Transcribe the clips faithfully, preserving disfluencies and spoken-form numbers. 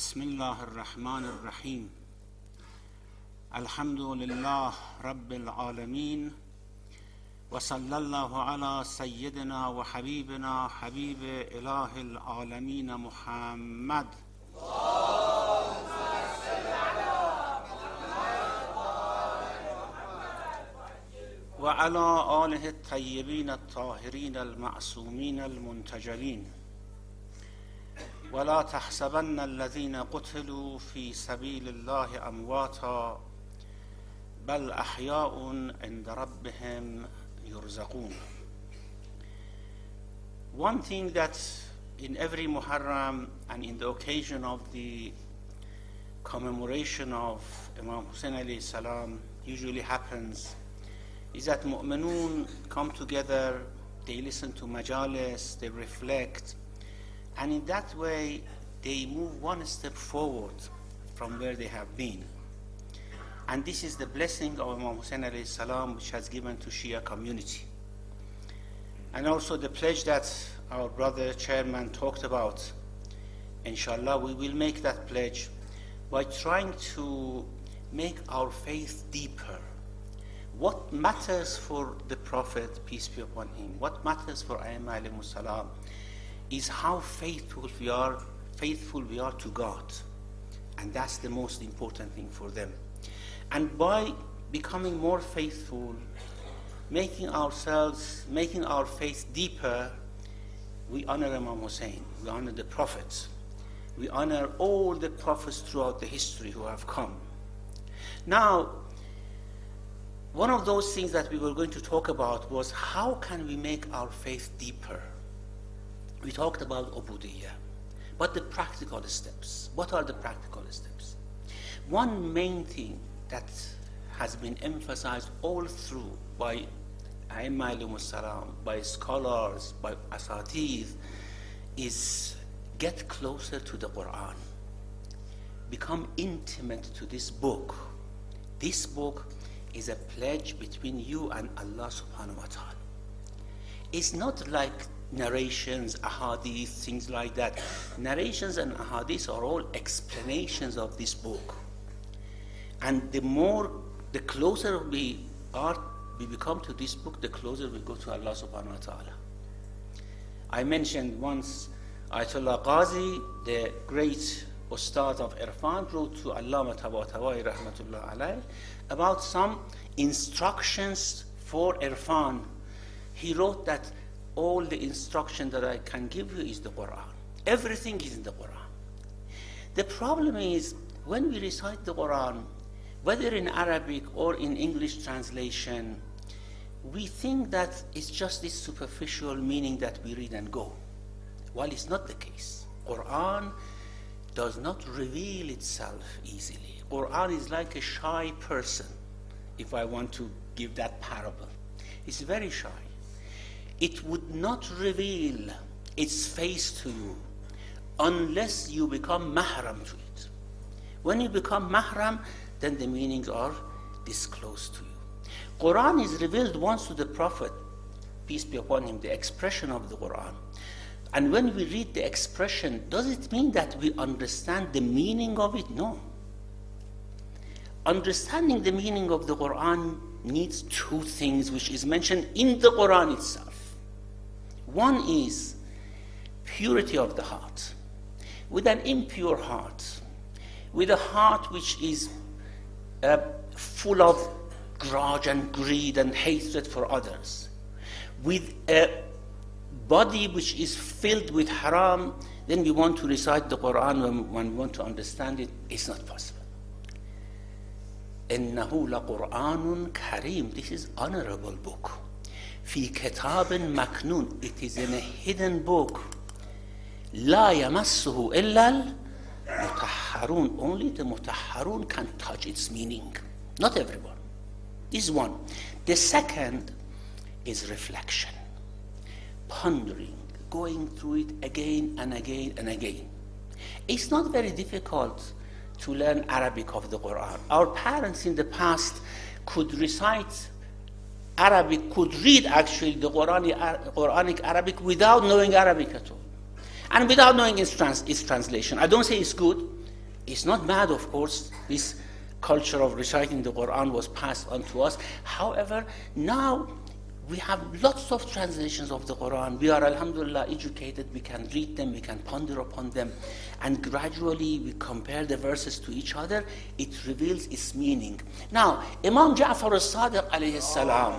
بسم الله الرحمن الرحيم الحمد لله رب العالمين وصلى الله على سيدنا وحبيبنا حبيب إله العالمين محمد وعلى آله الطيبين الطاهرين المعصومين المنتجبين ولا تحسبن الذين قتلوا في سبيل الله أمواتا بل أحياء عند ربهم يرزقون. One thing that in every Muharram and in the occasion of the commemoration of Imam Hussein alayhi salam usually happens is that mu'minun come together, they listen to majalis, they reflect, and in that way they move one step forward from where they have been. And this is the blessing of Imam Hussein alayhi salam which has given to Shia community. And also the pledge that our brother chairman talked about. Inshallah, we will make that pledge by trying to make our faith deeper. What matters for the Prophet, peace be upon him, what matters for Ayyimah alayhimu salam, is how faithful we are, faithful we are to God. And that's the most important thing for them. And by becoming more faithful, making ourselves, making our faith deeper, we honor Imam Hussein, we honor the prophets, we honor all the prophets throughout the history who have come. Now, one of those things that we were going to talk about was how can we make our faith deeper? We talked about Ubudiyyah, but the practical steps. What are the practical steps? One main thing that has been emphasized all through by Ayyimah alayhimu salam, by scholars, by asatidh, is get closer to the Quran. Become intimate to this book. This book is a pledge between you and Allah subhanahu wa ta'ala. It's not like narrations, ahadith, things like that. Narrations and ahadith are all explanations of this book. And the more, the closer we are, we become to this book, the closer we go to Allah subhanahu wa ta'ala. I mentioned once, Ayatollah Qazi, the great Ustad of Irfan, wrote to Allama Tabatabai rahmatullah alayh about some instructions for Irfan. He wrote that all the instruction that I can give you is the Quran. Everything is in the Quran. The problem is, when we recite the Quran, whether in Arabic or in English translation, we think that it's just this superficial meaning that we read and go. While it's not the case. Quran does not reveal itself easily. Quran is like a shy person, if I want to give that parable. It's very shy. It would not reveal its face to you unless you become mahram to it. When you become mahram, then the meanings are disclosed to you. Quran is revealed once to the Prophet, peace be upon him, the expression of the Quran. And when we read the expression, does it mean that we understand the meaning of it? No. Understanding the meaning of the Quran needs two things which is mentioned in the Quran itself. One is purity of the heart. With an impure heart, with a heart which is uh, full of grudge and greed and hatred for others, with a body which is filled with haram, then we want to recite the Quran when, when we want to understand it. It's not possible. إِنَّهُ لَقُرْآنٌ كَرِيمٌ. This is honorable book. فِي كِتَابٍ مَكْنُونٍ. It is in a hidden book. لَا يَمَسُّهُ إِلَّا الْمُطَهَّرُونَ. Only the mutahharun can touch its meaning. Not everyone. This is one. The second is reflection. Pondering, going through it again and again and again. It's not very difficult to learn Arabic of the Quran. Our parents in the past could recite Arabic, could read actually the Quranic, Quranic Arabic without knowing Arabic at all. And without knowing its, trans, its translation. I don't say it's good, it's not bad, of course. This culture of reciting the Quran was passed on to us. However, now we have lots of translations of the Quran. We are, alhamdulillah, educated. We can read them, we can ponder upon them. And gradually we compare the verses to each other. It reveals its meaning. Now, Imam Ja'far al-Sadiq alayhi salam,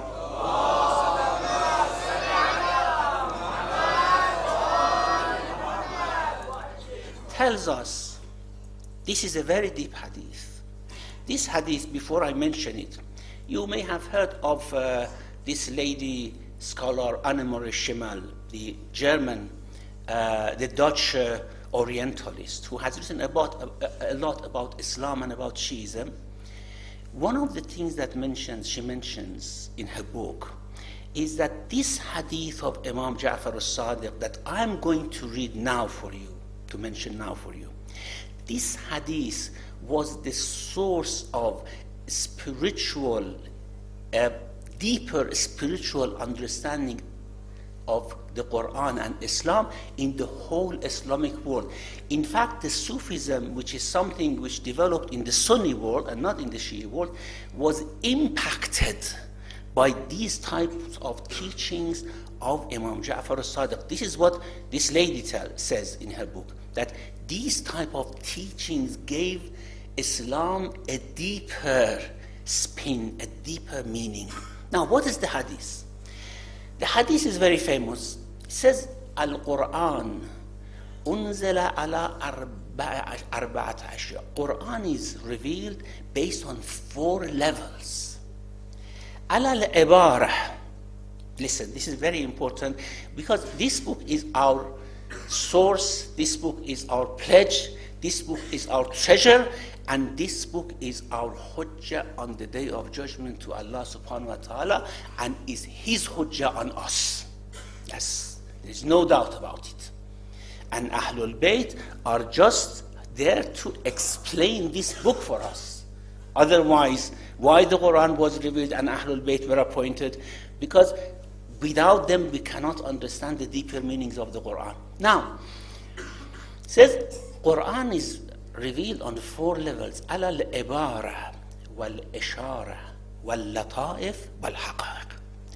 tells us, this is a very deep hadith. This hadith, before I mention it, you may have heard of uh, this lady scholar Anne-Marie Schimmel, the German, uh, the Dutch uh, Orientalist, who has written about a, a lot about Islam and about Shiism. One of the things that mentions, she mentions in her book is that this hadith of Imam Ja'far al-Sadiq that I'm going to read now for you, to mention now for you, this hadith was the source of spiritual, uh, deeper spiritual understanding of the Quran and Islam in the whole Islamic world. In fact, the Sufism, which is something which developed in the Sunni world and not in the Shia world, was impacted by these types of teachings of Imam Ja'far al-Sadiq. This is what this lady tell, says in her book, that these type of teachings gave Islam a deeper spin, a deeper meaning. Now, what is the hadith? The hadith is very famous. It says, Al-Quran unzila ala arba'at ashya. Quran is revealed based on four levels. Ala al-ibarah. Listen, this is very important because this book is our source, this book is our pledge, this book is our treasure, and this book is our hujjah on the day of judgment to Allah subhanahu wa ta'ala, and is His hujjah on us. Yes, there's no doubt about it. And Ahlul Bayt are just there to explain this book for us. Otherwise, why the Quran was revealed and Ahlul Bayt were appointed? Because without them we cannot understand the deeper meanings of the Quran. Now, it says Quran is revealed on four levels: ala al-ibara, wal-ishara, wal-lata'if, wal-haqa'iq.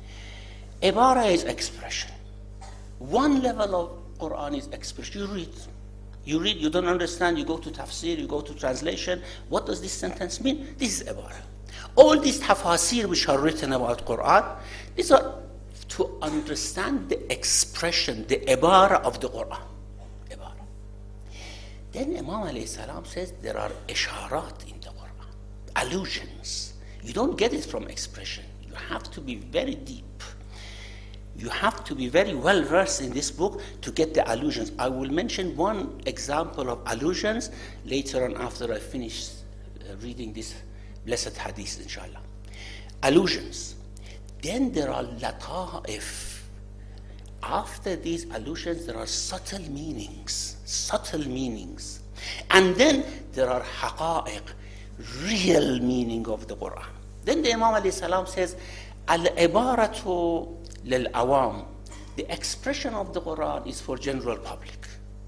Ibara is expression. One level of Quran is expression. You read, you read, you don't understand, you go to tafsir, you go to translation. What does this sentence mean? This is ibara. All these tafasir which are written about Quran, these are to understand the expression, the ibara of the Quran. Ibara. Then Imam alayhi salam says there are isharat in the Quran, allusions. You don't get it from expression. You have to be very deep. You have to be very well versed in this book to get the allusions. I will mention one example of allusions later on after I finish uh, reading this blessed hadith, inshallah. Allusions. Then there are lata'if. After these allusions, there are subtle meanings, subtle meanings. And then there are haqa'iq, real meaning of the Quran. Then the Imam alayhi salam says, al-ibaratu lil-awam. The expression of the Quran is for general public.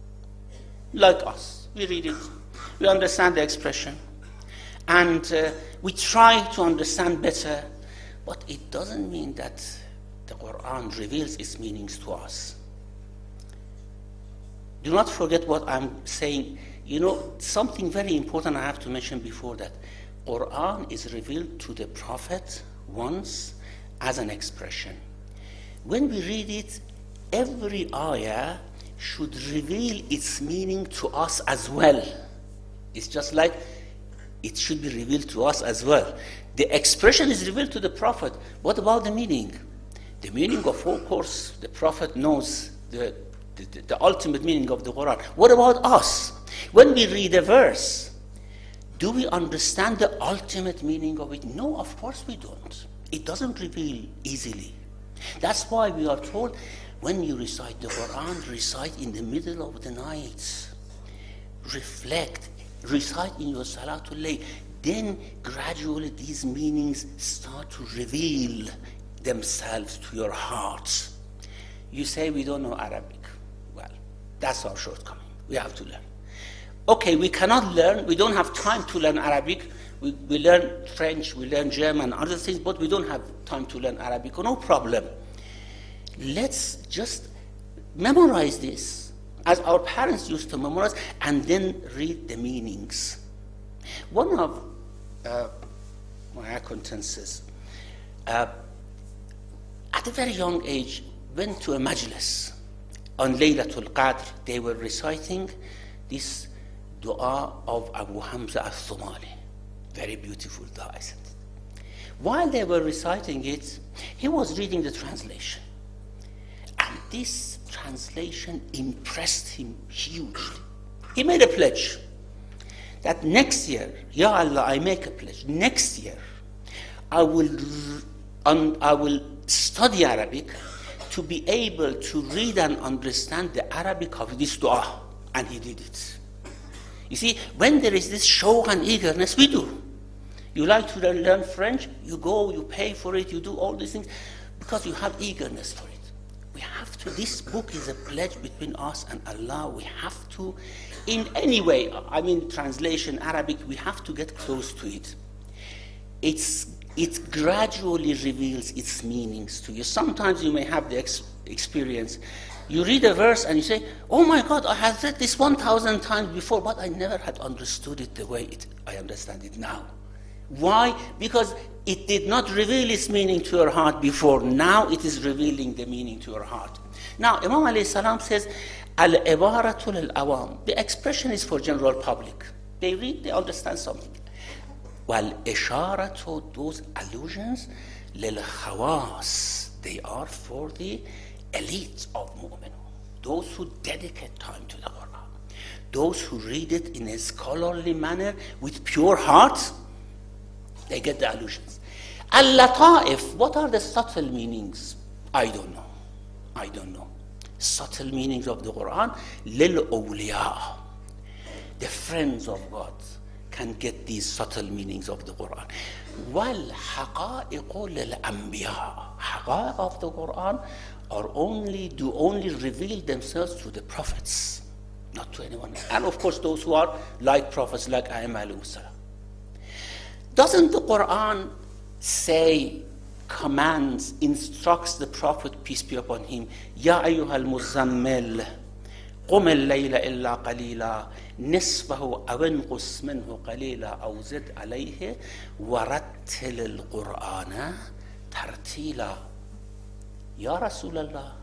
Like us. We read it. We understand the expression. And uh, we try to understand better. But it doesn't mean that the Quran reveals its meanings to us. Do not forget what I'm saying. You know, something very important I have to mention before that. Quran is revealed to the Prophet once as an expression. When we read it, every ayah should reveal its meaning to us as well. It's just like it should be revealed to us as well. The expression is revealed to the Prophet. What about the meaning? The meaning of, of course, the Prophet knows the, the, the ultimate meaning of the Quran. What about us? When we read a verse, do we understand the ultimate meaning of it? No, of course we don't. It doesn't reveal easily. That's why we are told, when you recite the Quran, recite in the middle of the night. Reflect. Recite in your Salatul Layl. Then gradually these meanings start to reveal themselves to your heart. You say we don't know Arabic. Well, that's our shortcoming. We have to learn. okay, we cannot learn, we don't have time to learn Arabic, we, we learn French, we learn German, other things, but we don't have time to learn Arabic. No problem. Let's just memorize this, as our parents used to memorize, and then read the meanings. One of uh, my acquaintances, uh, at a very young age, went to a majlis on Laylatul Qadr. They were reciting this dua of Abu Hamza al-Thumali. Very beautiful dua, isn't it? While they were reciting it, he was reading the translation. And this translation impressed him hugely. He made a pledge that next year, Ya Allah, I make a pledge, next year, I will, um, I will study Arabic to be able to read and understand the Arabic of this dua. And he did it. You see, when there is this shawq and eagerness, we do. You like to learn French, you go, you pay for it, you do all these things because you have eagerness for it. We have to, this book is a pledge between us and Allah. We have to, in any way, I mean translation, Arabic, we have to get close to it. It's, it gradually reveals its meanings to you. Sometimes you may have the ex- experience. You read a verse and you say, oh my God, I have read this one thousand times before, but I never had understood it the way it, I understand it now. Why? Because it did not reveal its meaning to your heart before. Now it is revealing the meaning to your heart. Now, Imam alayhi salam says, al-ibaratu lil-awam. The expression is for general public. They read, they understand something. Wal-isharatu, those allusions, lil-khawas. They are for the elite of mu'minun. Those who dedicate time to the Quran. Those who read it in a scholarly manner with pure heart, they get the allusions. Al-lata'if, what are the subtle meanings? I don't know. I don't know. Subtle meanings of the Quran, lil-awliya. The friends of God can get these subtle meanings of the Quran. Wal-haqa'iqu lil-anbiya. Haqa'iq of the Quran are only, do only reveal themselves to the prophets, not to anyone else. And of course those who are like prophets, like Ayyam alayhi salam. Doesn't the Quran say, commands, instructs the Prophet, peace be upon him, Ya ayyuhal muzammil, qum al-layla illa qalila, nisfahu aw inqus minhu qalila aw zid alayhi warattil al-Qur'ana tartila. Ya Rasulallah,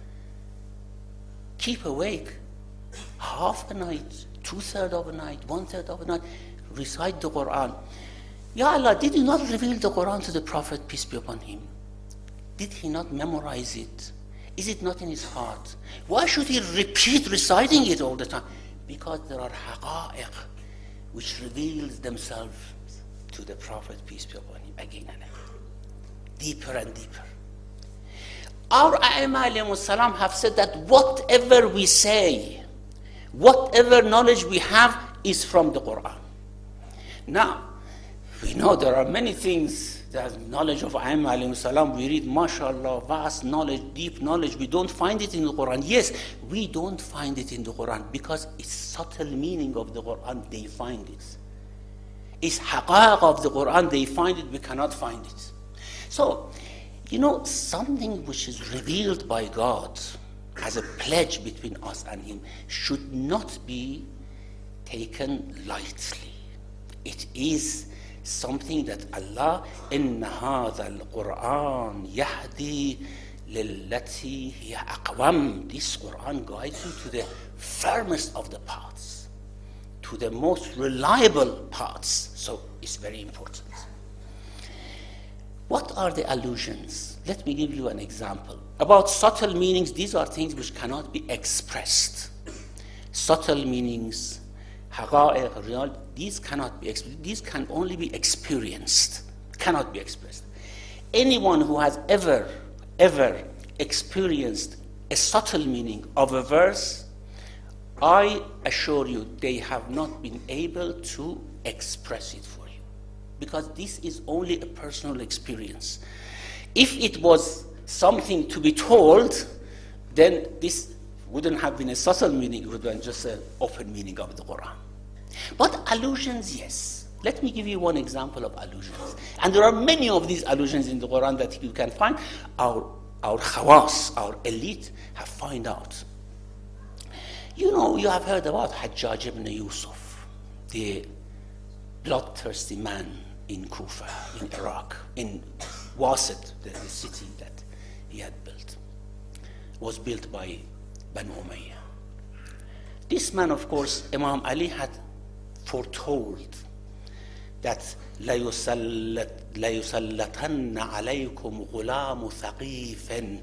keep awake half a night, two-thirds of a night, one-third of a night, recite the Quran. Ya Allah, did you not reveal the Quran to the Prophet, peace be upon him? Did he not memorize it? Is it not in his heart? Why should he repeat reciting it all the time? Because there are haqa'iq which reveals themselves to the Prophet, peace be upon him, again and again, deeper and deeper. Our A'imma alayhimus salam have said that whatever we say, whatever knowledge we have is from the Quran. Now, we know there are many things, there's knowledge of A'imma alayhimus salam, we read, mashallah, vast knowledge, deep knowledge, we don't find it in the Quran. Yes, we don't find it in the Quran because it's subtle meaning of the Quran, they find it. It's haqaq of the Quran, they find it, we cannot find it. So, you know, something which is revealed by God as a pledge between us and him should not be taken lightly. It is something that Allah, inna hadha al-Quran yahdi lillati hiya aqwam. This Quran guides you to the firmest of the paths, to the most reliable paths. So it's very important. What are the allusions? Let me give you an example. About subtle meanings, these are things which cannot be expressed. Subtle meanings, haqa'iq, real, these cannot be expressed. These can only be experienced, cannot be expressed. Anyone who has ever, ever experienced a subtle meaning of a verse, I assure you, they have not been able to express it for you. Because this is only a personal experience. If it was something to be told, then this wouldn't have been a subtle meaning, it would have been just an open meaning of the Quran. But allusions, yes. Let me give you one example of allusions. And there are many of these allusions in the Quran that you can find. Our, our khawas, our elite, have found out. You know, you have heard about Hajjaj ibn Yusuf, the bloodthirsty man in Kufa, in Iraq, in Wasit, the, the city that he had built. Was built by Banu Umayyah. This man, of course, Imam Ali had foretold that لَيُسَلَّتَنَّ عَلَيْكُمْ غُلَامُ ثَقِيفٍ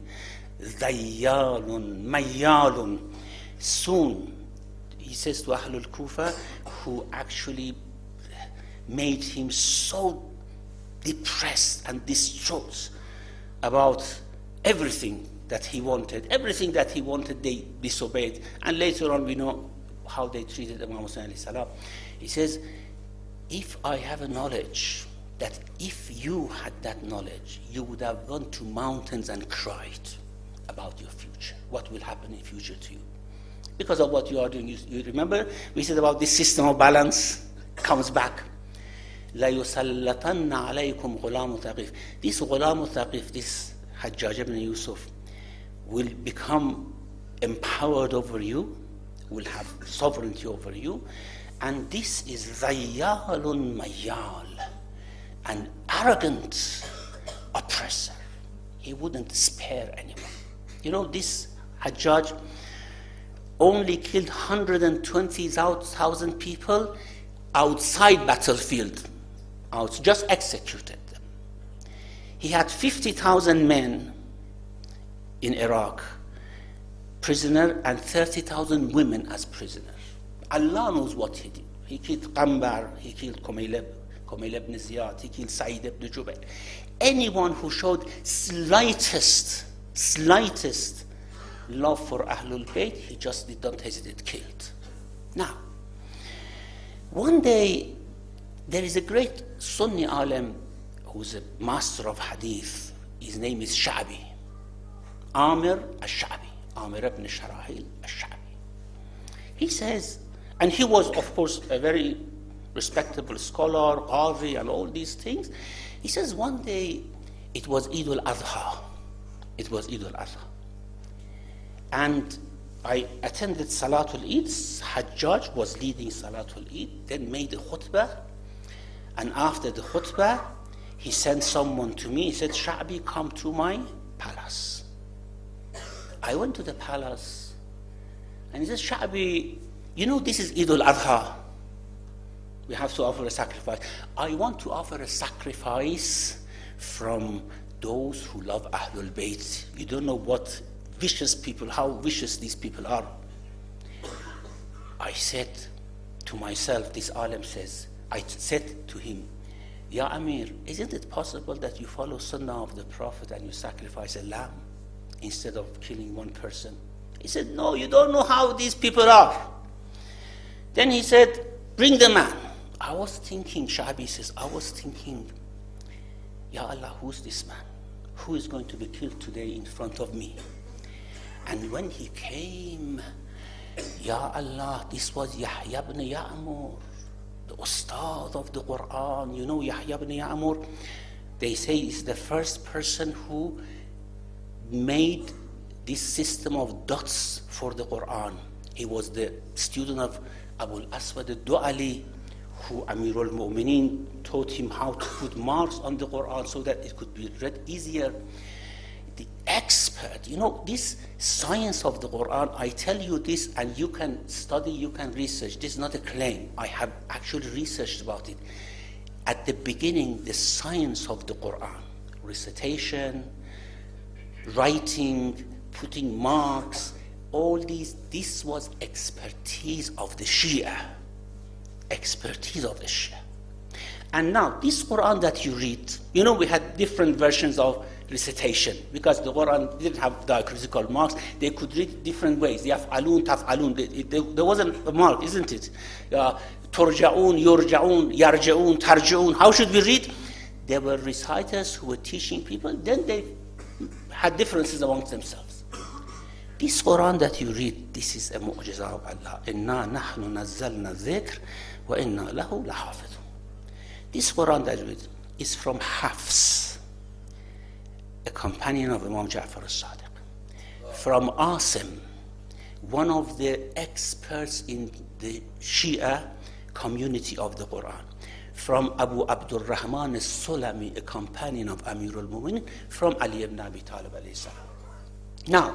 ذَيَّالٌ مَيَّالٌ. Soon, he says to Ahlul Kufa, who actually made him so depressed and distraught about everything that he wanted. Everything that he wanted, they disobeyed. And later on, we know how they treated Imam Hussein alayhi salam. He says, if I have a knowledge that if you had that knowledge, you would have gone to mountains and cried about your future. What will happen in future to you? Because of what you are doing. You, you remember, we said about this system of balance comes back. لَيُسَلَّطَنَّ عَلَيْكُمْ غُلَامُ ثَقِيفٍ. This غُلَامُ ثَقِيف, this Hajjaj ibn Yusuf, will become empowered over you, will have sovereignty over you, and this is ذَيَّالٌ مَيَّال, an arrogant oppressor. He wouldn't spare anyone. You know, this Hajjaj only killed one hundred twenty thousand people outside battlefield, out, just executed them. He had fifty thousand men in Iraq, prisoner, and thirty thousand women as prisoners. Allah knows what he did. He killed Qambar, he killed Kumail, Kumail ibn Ziyad, he killed Sa'id ibn Jubayr. Anyone who showed slightest, slightest love for Ahlul Bayt, he just did not hesitate, killed. Now, one day, there is a great Sunni alim who's a master of hadith. His name is Sha'bi. Amir al-Sha'bi. Amir ibn Sharahil al-Sha'bi. He says, and he was, of course, a very respectable scholar, qadi, and all these things. He says, one day, it was Eid al-Adha. It was Eid al-Adha. And I attended Salatul Eid. Hajjaj was leading Salatul Eid, then made a khutbah. And after the khutbah, he sent someone to me. He said, Sha'bi, come to my palace. I went to the palace. And he said, Sha'bi, you know, this is Eid al-Adha. We have to offer a sacrifice. I want to offer a sacrifice from those who love Ahlul Bayt. You don't know what vicious people, how vicious these people are. I said to myself, this alim says, I said to him, Ya Amir, isn't it possible that you follow Sunnah of the Prophet and you sacrifice a lamb instead of killing one person? He said, no, you don't know how these people are. Then he said, bring the man. I was thinking, Sha'bi says, I was thinking, Ya Allah, who's this man? Who is going to be killed today in front of me? And when he came, Ya Allah, this was Yahya ibn Ya'mur, the Ustad of the Quran. You know Yahya ibn Ya'mur? They say is the first person who made this system of dots for the Quran. He was the student of Abu al-Aswad al-Du'ali, who Amirul Mu'mineen taught him how to put marks on the Quran so that it could be read easier. The expert, you know, this science of the Quran, I tell you this and you can study, you can research. This is not a claim. I have actually researched about it. At the beginning, the science of the Quran, recitation, writing, putting marks, all these, this was expertise of the Shia. Expertise of the Shia. And now, this Quran that you read, you know, we had different versions of recitation because the Quran didn't have diacritical marks. They could read different ways. Yaf'alun, taf'alun. There wasn't a mark, isn't it? Turja'un, yurja'un, yarja'un, tarja'un. How should we read? There were reciters who were teaching people. Then they had differences amongst themselves. This Quran that you read, this is a mu'jiza of Allah. Inna nahnu nazzalna dhikr wa inna lahu lahafidhun. This Quran that you read is from Hafs, a companion of Imam Ja'far al-Sadiq. From Asim, one of the experts in the Shia community of the Quran. From Abu Abdul Rahman al-Sulami, a companion of Amir al-Mu'minin. From Ali ibn Abi Talib alayhi salam. Now,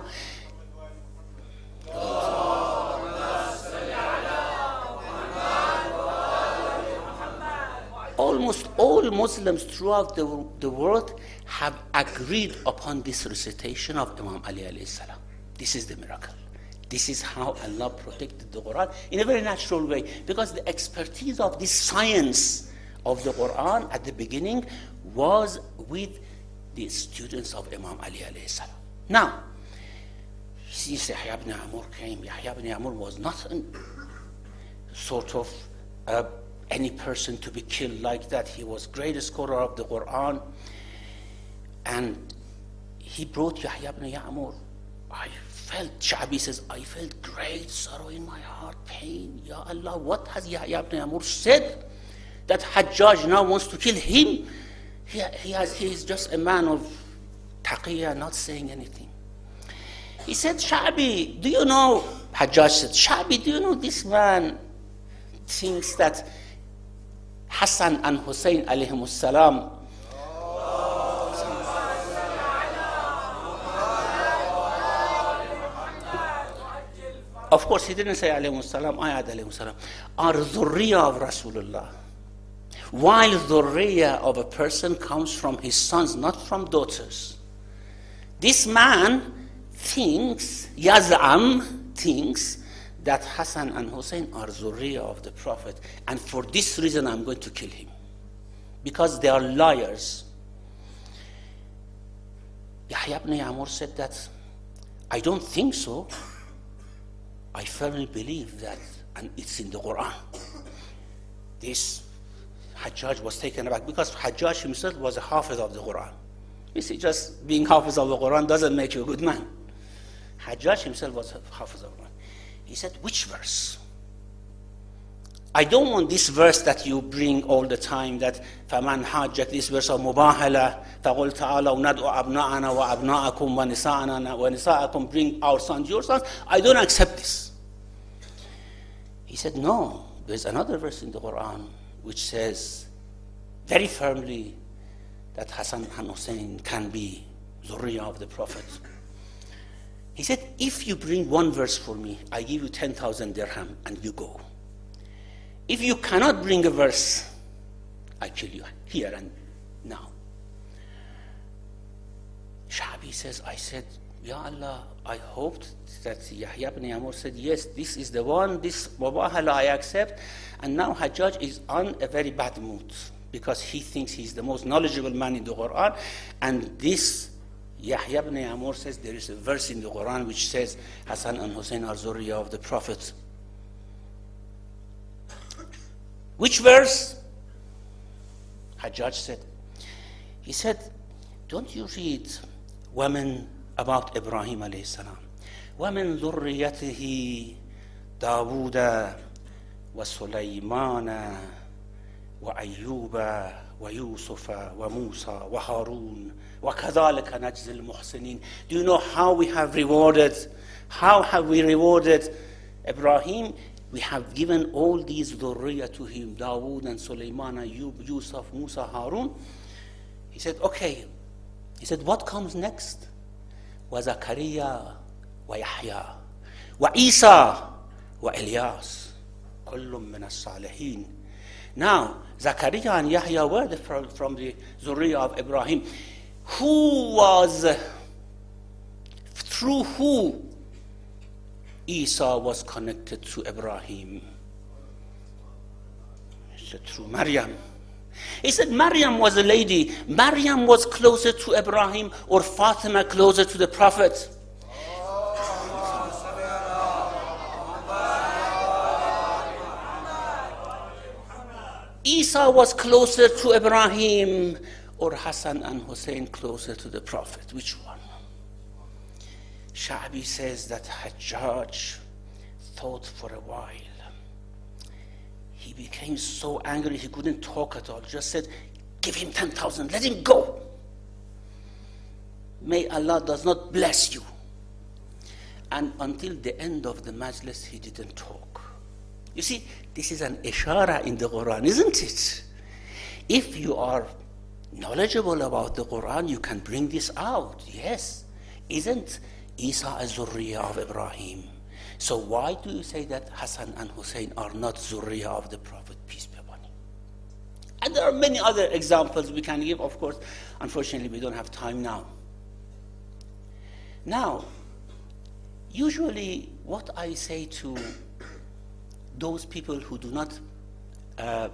almost all Muslims throughout the, the world have agreed upon this recitation of Imam Ali alayhi salam. This is the miracle. This is how Allah protected the Quran in a very natural way, because the expertise of this science of the Quran at the beginning was with the students of Imam Ali alayhi salam. Now, since Yahya ibn Amr came, Yahya ibn Amr was not an, sort of uh, any person to be killed like that. He was great scholar of the Quran, and he brought Yahya ibn Amr. I felt, Sha'bi says, I felt great sorrow in my heart, pain. Ya Allah, what has Yahya ibn Amr said that Hajjaj now wants to kill him? He, he, has, he is just a man of taqiyya, not saying anything. He said, Sha'bi, do you know, Hajjaj said, Sha'bi, do you know this man thinks that Hassan and Hussein alayhimus salam, of course he didn't say alayhimus salam, I had alayhimus salam, are dhurriya of Rasulullah. While dhurriya of a person comes from his sons, not from daughters. This man thinks, Yaz'am thinks, that Hassan and Hussein are dhurriya of the Prophet, and for this reason I'm going to kill him, because they are liars. Yahya ibn Amr said that, I don't think so. I firmly believe that, and it's in the Quran. This Hajjaj was taken aback, because Hajjaj himself was a hafiz of the Quran. You see, just being hafiz of the Quran doesn't make you a good man. Hajjaj himself was a hafiz of the Quran. He said, which verse? I don't want this verse that you bring all the time, that فَمَنْ حَاجَّكَ, this verse of Mubahala, فَقُلْ تَعَالَوْا نَدْعُ أَبْنَاءَنَا وَأَبْنَاءَكُمْ وَنِسَاءَنَا وَنِسَاءَكُمْ, bring our sons, your sons. I don't accept this. He said, no, there's another verse in the Quran which says very firmly that Hassan and Hussein can be dhurriya of the Prophet. He said, if you bring one verse for me, I give you ten thousand dirham and you go. If you cannot bring a verse, I kill you here and now. Sha'bi says, I said, Ya Allah, I hoped that Yahya ibn Amr said, yes, this is the one, this Mubahala I accept. And now Hajjaj is on a very bad mood, because he thinks he's the most knowledgeable man in the Quran. And this Yahya ibn Amr says there is a verse in the Quran which says Hassan and Hussein are dhurriya of the Prophet. Which verse? Hajjaj said, he said, don't you read women about Ibrahim alayhi salam? وَمِن ذُرِّيَّتِهِ دَاوُودَ وَسُلَيْمَانَ وَأَيُّوبَ وَيُوسُفَ وَمُوسَى وَهَارُونَ وَكَذَلِكَ نَجْزِي الْمُحْسِنِينَ. Do you know how we have rewarded, how have we rewarded Ibrahim? We have given all these dhurriya to him, Dawood and Sulaiman, Ayub, Yusuf, Musa, Harun. He said, okay. He said, what comes next? وَزَكَرِيَّا وَيَحْيَا وَعِيسَى وَإِلْيَاسَ كُلٌّ مِّنَ الصَّالِحِينَ. Now, Zakaria and Yahya were the, from, from the dhurriya of Ibrahim. Who was, through who Isa was connected to Ibrahim? He said, through Maryam. He said, Maryam was a lady. Maryam was closer to Ibrahim, or Fatima closer to the Prophet? Isa was closer to Ibrahim, or Hassan and Hussein closer to the Prophet? Which one? Sha'bi says that Hajjaj thought for a while. He became so angry he couldn't talk at all. Just said, give him ten thousand, let him go. May Allah does not bless you. And until the end of the majlis, he didn't talk. You see, this is an ishara in the Quran, isn't it? If you are knowledgeable about the Quran, you can bring this out. Yes. Isn't Isa a zurriya of Ibrahim? So why do you say that Hassan and Hussein are not zurriya of the Prophet, peace be upon him? And there are many other examples we can give, of course. Unfortunately, we don't have time now. Now, usually what I say to those people who do not uh,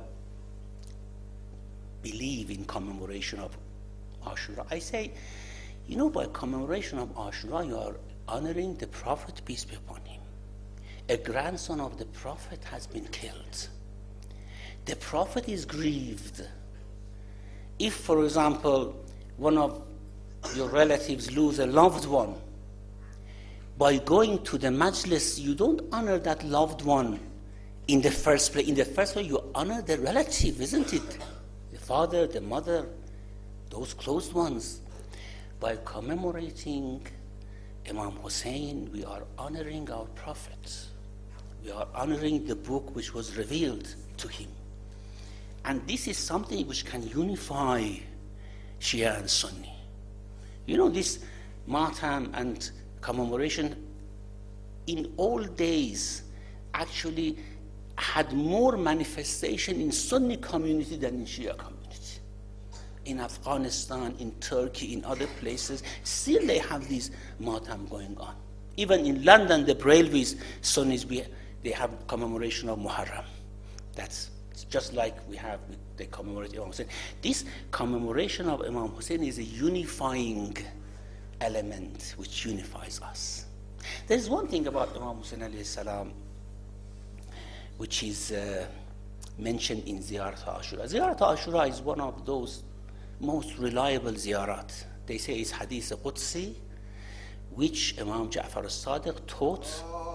believe in commemoration of Ashura, I say, you know, by commemoration of Ashura, you are honoring the Prophet, peace be upon him. A grandson of the Prophet has been killed. The Prophet is grieved. If, for example, one of your relatives lose a loved one, by going to the majlis, you don't honor that loved one in the first place. In the first place, you honor the relative, isn't it? The father, the mother, those close ones. By commemorating Imam Hussein, we are honoring our Prophet. We are honoring the book which was revealed to him. And this is something which can unify Shia and Sunni. You know, this Matam and commemoration in old days actually had more manifestation in Sunni community than in Shia community. In Afghanistan, in Turkey, in other places, still they have this Matam going on. Even in London, the Brailvis, Sunnis, we, they have commemoration of Muharram. That's just like we have, they commemorate Imam Hussein. This commemoration of Imam Hussein is a unifying element which unifies us. There's one thing about Imam Hussein alayhi salam which is uh, mentioned in Ziyarat Ashura. Ziyarat Ashura is one of those most reliable ziyarat. They say it's Hadith Qudsi, which Imam Ja'far al-Sadiq taught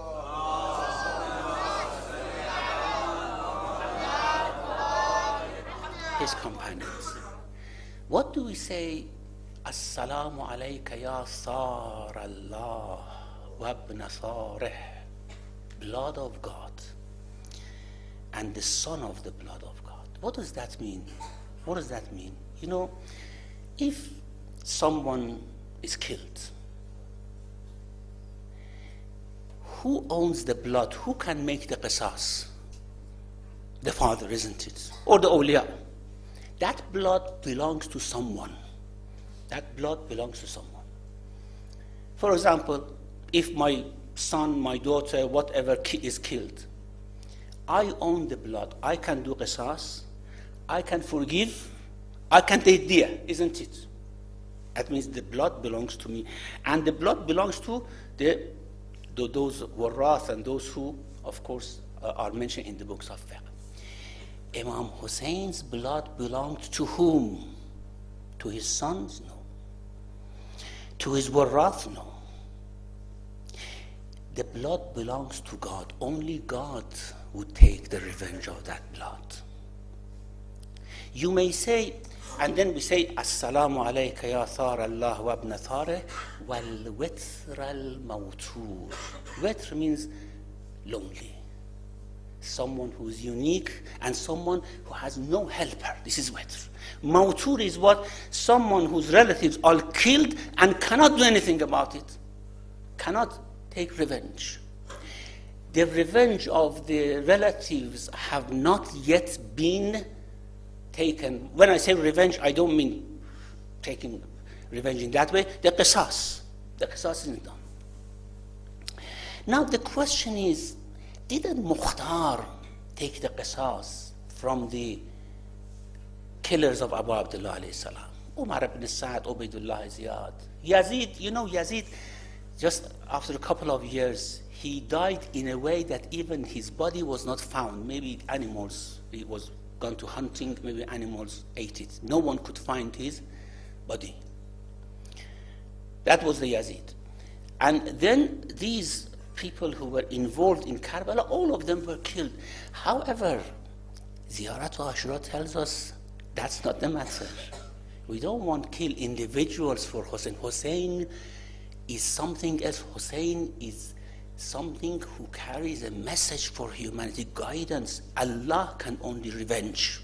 his companions. What do we say? Assalamu alayka ya Sar Allah wa ibn Sarih, blood of God and the son of the blood of God. What does that mean? What does that mean? You know, if someone is killed, who owns the blood? Who can make the qisas? The father, isn't it? Or the awliya. That blood belongs to someone. That blood belongs to someone. For example, if my son, my daughter, whatever ki- is killed, I own the blood. I can do qisas. I can forgive. I can take diya, isn't it? That means the blood belongs to me. And the blood belongs to the, the those warrath and those who, of course, uh, are mentioned in the books of fiqh. Imam Hussein's blood belonged to whom? To his sons? No. To his warrath? No. The blood belongs to God. Only God would take the revenge of that blood. You may say, and then we say, Assalamu alayka ya Thar Allah wa ibn Tharih wal withr al mawtur. Witr means lonely. Someone who is unique and someone who has no helper. This is witr. Mawtur is what? Someone whose relatives are killed and cannot do anything about it. Cannot take revenge. The revenge of the relatives have not yet been taken. When I say revenge, I don't mean taking revenge in that way. The qisas. The qisas isn't done. Now the question is, didn't Mukhtar take the qisas from the killers of Abu Abdullah alayhi salam? Umar ibn Sa'd, Ubaydullah Ziyad. Yazid, you know Yazid, just after a couple of years, he died in a way that even his body was not found. Maybe animals, he was gone to hunting, maybe animals ate it. No one could find his body. That was the Yazid. And then these people who were involved in Karbala, all of them were killed. However, Ziyarat Ashura tells us that's not the matter. We don't want to kill individuals for Hussein. Hussein is something else. Hussein is something who carries a message for humanity, guidance. Allah can only revenge.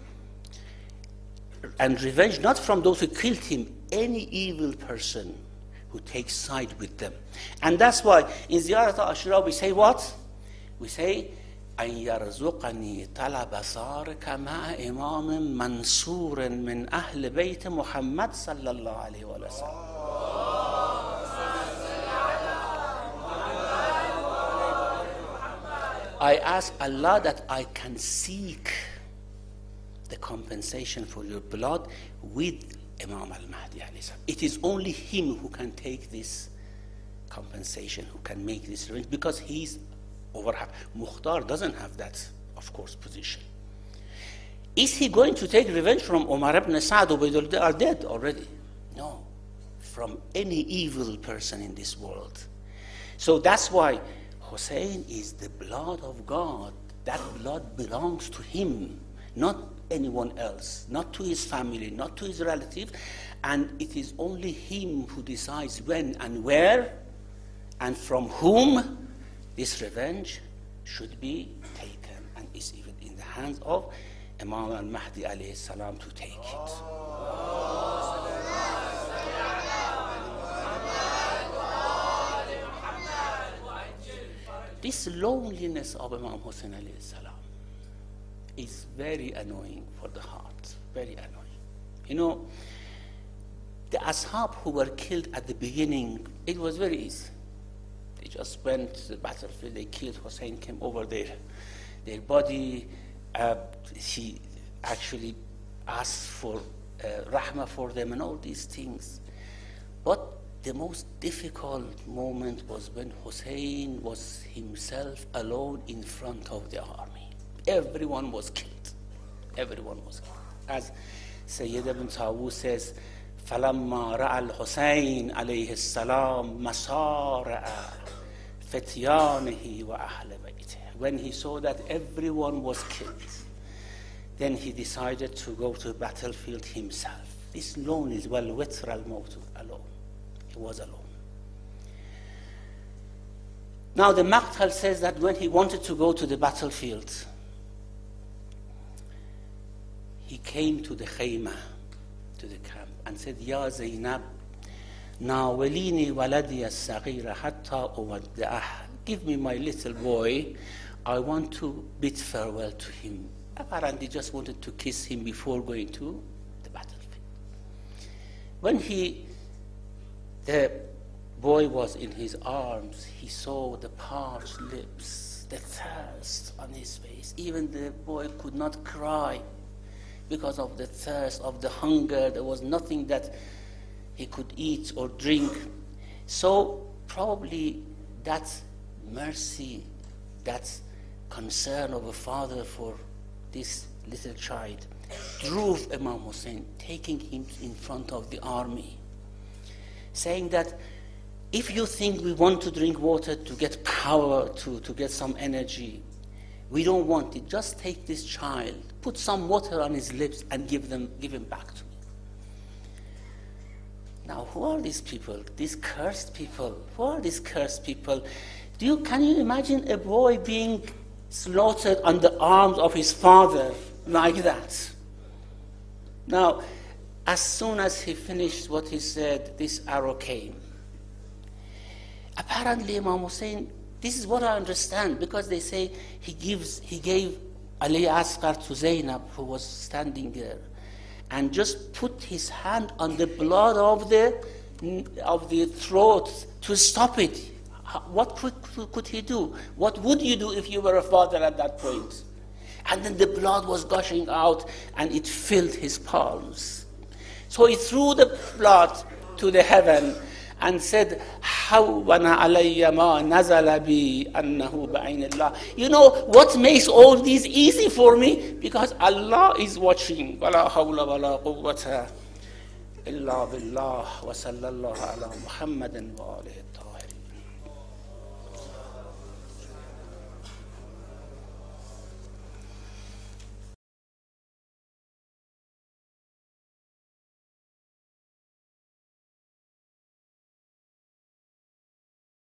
And revenge not from those who killed him, any evil person who takes side with them. And that's why in Ziyarat Ashura we say what? We say, أن يرزقني طلب صارك مع إمام منصور من أهل بيت محمد صلى الله عليه وسلم. I ask Allah that I can seek the compensation for your blood with Imam al-Mahdi alayhi salam. It is only him who can take this compensation, who can make this revenge, because he's over. Mukhtar doesn't have that, of course, position. Is he going to take revenge from Umar ibn Sa'd? They are dead already. No, from any evil person in this world. So that's why Hussein is the blood of God. That blood belongs to him, not anyone else, not to his family, not to his relatives. And it is only him who decides when and where and from whom this revenge should be taken, and is even in the hands of Imam al-Mahdi alayhi salam to take it. This loneliness of Imam Hussein alayhi salam is very annoying for the heart, very annoying. You know, the ashab who were killed at the beginning, it was very easy. They just went to the battlefield, they killed Hussein, came over there. Their body, uh, he actually asked for uh, rahmah for them and all these things. But the most difficult moment was when Hussein was himself alone in front of the army. Everyone was killed. Everyone was killed. As Sayyid ibn Tawus says, فَلَمَّا رَأَى الْحُسَيْنِ عَلَيْهِ السَّلَامِ مَسَارَعَ فِتْيَانِهِ وَأَهْلَ بَيْتِهِ. When he saw that everyone was killed, then he decided to go to the battlefield himself. This loneliness, well, وَتْرَ الْمَوْتُ, alone. He was alone. Now the Maqtal says that when he wanted to go to the battlefield, he came to the khayma, to the camp, and said, Ya Zainab, nawalini waladi as-saghira hatta uwaddi'ah. Give me my little boy. I want to bid farewell to him. Apparently just wanted to kiss him before going to the battlefield. When he, the boy was in his arms, he saw the parched lips, the thirst on his face. Even the boy could not cry because of the thirst, of the hunger. There was nothing that he could eat or drink. So probably that mercy, that concern of a father for this little child drove Imam Hussein, taking him in front of the army, saying that if you think we want to drink water to get power, to, to get some energy, we don't want it. Just take this child, put some water on his lips and give them, give him back to me. Now, who are these people? These cursed people. Who are these cursed people? Do you, can you imagine a boy being slaughtered on the arms of his father like that? Now, as soon as he finished what he said, this arrow came. Apparently, Imam Hussein, this is what I understand, because they say he gives, he gave Ali Asghar to Zainab, who was standing there, and just put his hand on the blood of the of the throat to stop it. What could, could he do? What would you do if you were a father at that point? And then the blood was gushing out, and it filled his palms. So he threw the blood to the heaven and said, "Hawwana alayya ma nazala bi annahu ba'aynillah." You know what makes all these easy for me? Because Allah is watching. Wala hawla wala quwwata illa billah wa sallallahu ala Muhammadin wa alihi.